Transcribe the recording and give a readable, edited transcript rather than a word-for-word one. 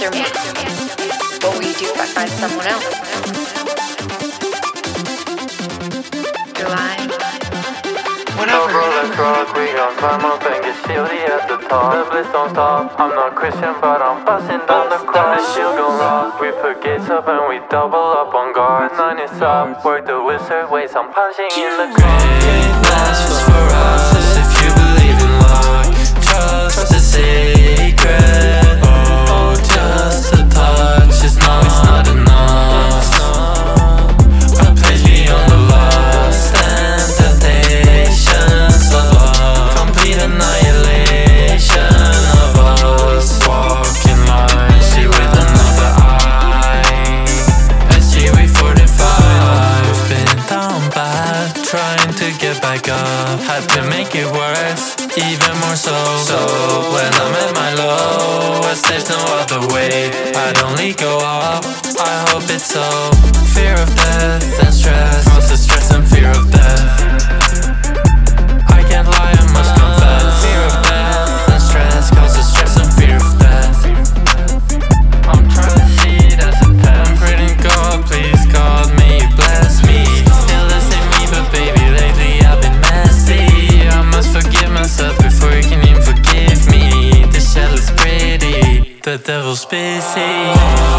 answer me. What will you do if I find someone else? You're lying. Whenever let's rock, we gon' climb up and get shieldy at the top. The bliss don't stop. I'm not Christian, but I'm busting down the cross. The shield gon' rock. We put gates up and we double up on guard. 9 is up. Work the wizard ways. I'm punching in the cross. Greatness for us if you believe in luck. Trust is sacred. Oh, just a touch is not enough. A place beyond the lust and temptations of love. Complete annihilation of us. Walk in line, see with another eye. SGV45. I've been down bad, trying to get back up. Had to make it worse, even more so. So when I'm at my lowest, there's no other way. I'd only go up, I hope it's so. Fear of death and stress, causes stress and fear of death. I can't lie, I must confess. Fear of death and stress, causes stress and fear of death. I'm trying to see it as a test. I'm praying God, please God, may you bless me. Still the same me, but baby, lately I've been messy. I must forgive myself before you can even forgive me. The shell is pretty, the devil's busy.